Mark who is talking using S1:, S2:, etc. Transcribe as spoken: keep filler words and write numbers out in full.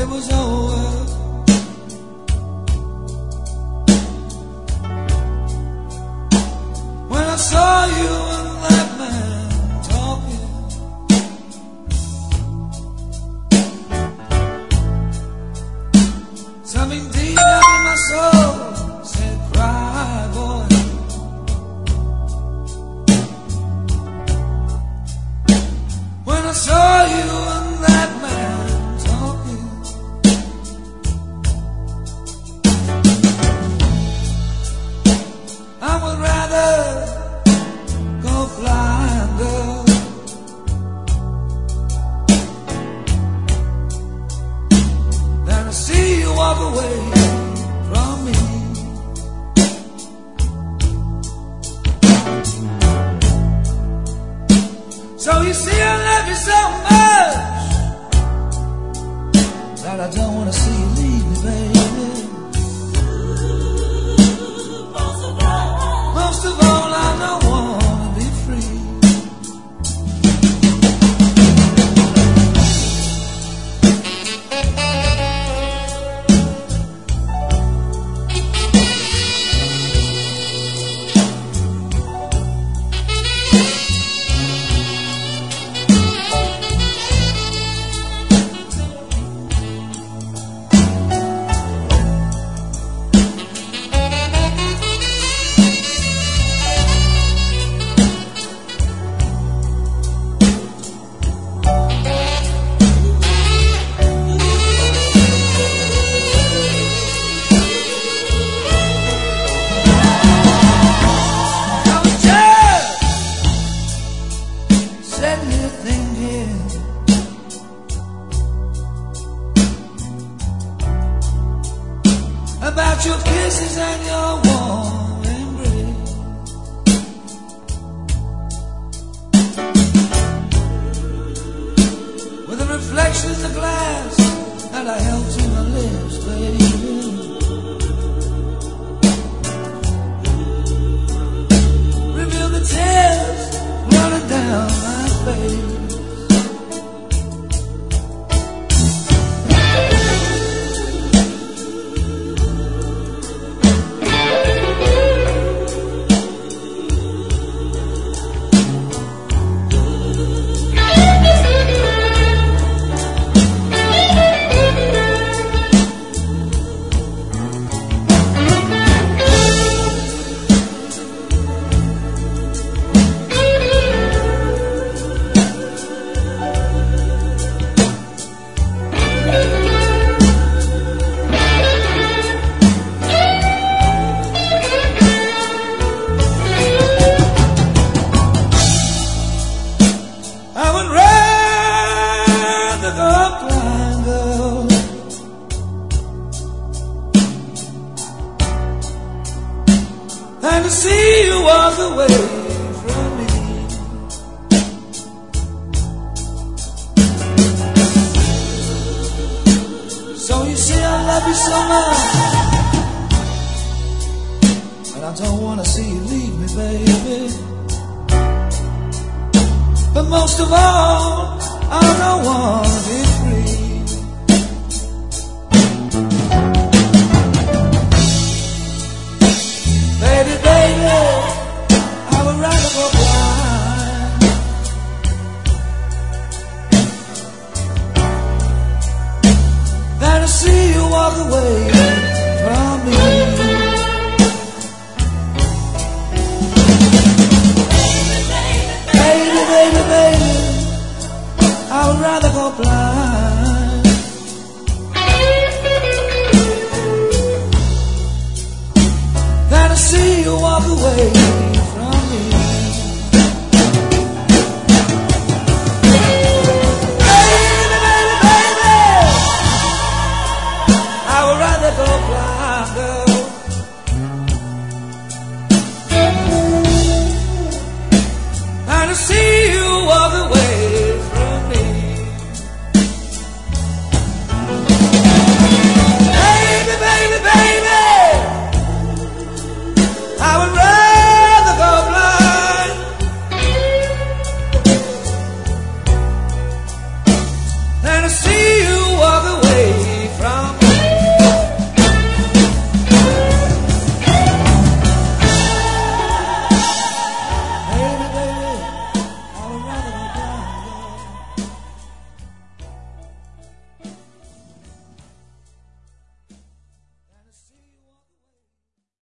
S1: it was over. When I saw you and that man talking, something deep down in my soul said, cry, boy. When I saw you and that man talking, I would rather go blind, girl, than to see you walk away from me. So you see, I love you so much that I don't want to see you leave me, baby. Most of all, I don't want to be free. About your kisses and your warm embrace, with the reflection in the glass that I held to my lips, baby. Reveal the tears running down my face. And to see you walk away from me. So you say I love you so much, and I don't want to see you leave me, baby. But most of all, I don't want to be free. Baby, baby, I would rather go blind than to see you walk away from me. Baby, baby, baby, I would rather go blind than to see you walk away from me. Baby, baby, baby, I would rather go blind, girl, than to see you